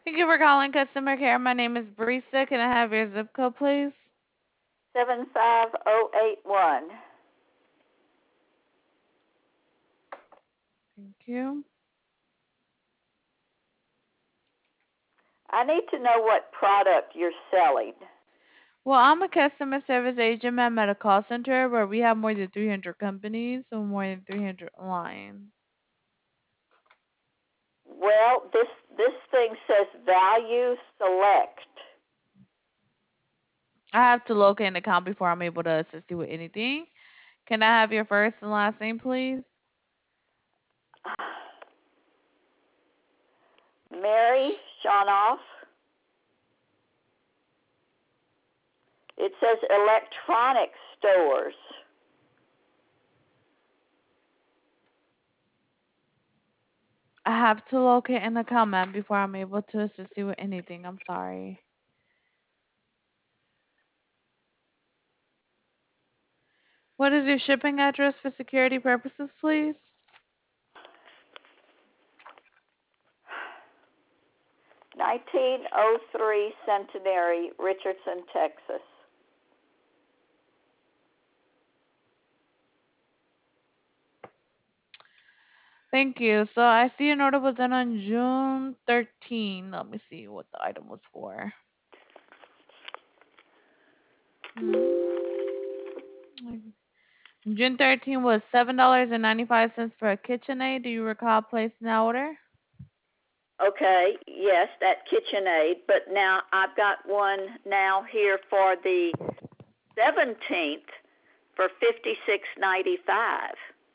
Thank you for calling customer care. My name is Brisa. Can I have your zip code, please? 75081. Thank you. I need to know what product you're selling. Well, I'm a customer service agent at a call center where we have more than 300 companies, so more than 300 lines. Well, this thing says value select. I have to locate an account before I'm able to assist you with anything. Can I have your first and last name, please? Mary Shanoff. It says electronic stores. I have to locate an account, ma'am, before I'm able to assist you with anything. I'm sorry. What is your shipping address for security purposes, please? 1903 Centenary, Richardson, Texas. Thank you. So I see an order was done on June 13. Let me see what the item was for. June 13 was $7.95 for a KitchenAid. Do you recall placing that order? Okay, yes, that KitchenAid, but now I've got one now here for the 17th for $56.95.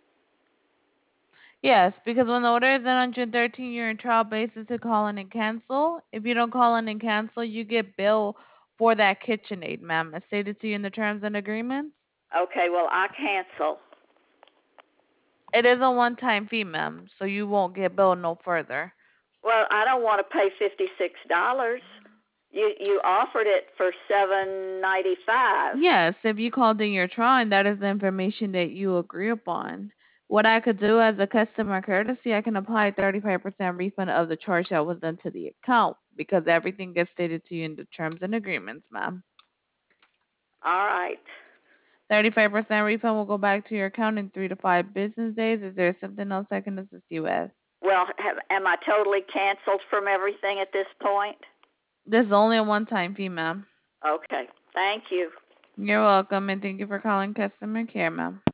Yes, because when the order is done on June 13, you're in trial basis to call in and cancel. If you don't call in and cancel, you get billed for that KitchenAid, ma'am. As stated to you in the terms and agreements. Okay, well, I cancel. It is a one-time fee, ma'am, so you won't get billed no further. Well, I don't want to pay $56. You offered it for $7.95. Yes, if you called in your trying, that is the information that you agree upon. What I could do as a customer courtesy, I can apply 35% refund of the charge that was done to the account because everything gets stated to you in the terms and agreements, ma'am. All right. 35% refund will go back to your account in 3 to 5 business days. Is there something else I can assist you with? Well, am I totally canceled from everything at this point? This is only a one-time fee, ma'am. Okay. Thank you. You're welcome, and thank you for calling customer care, ma'am.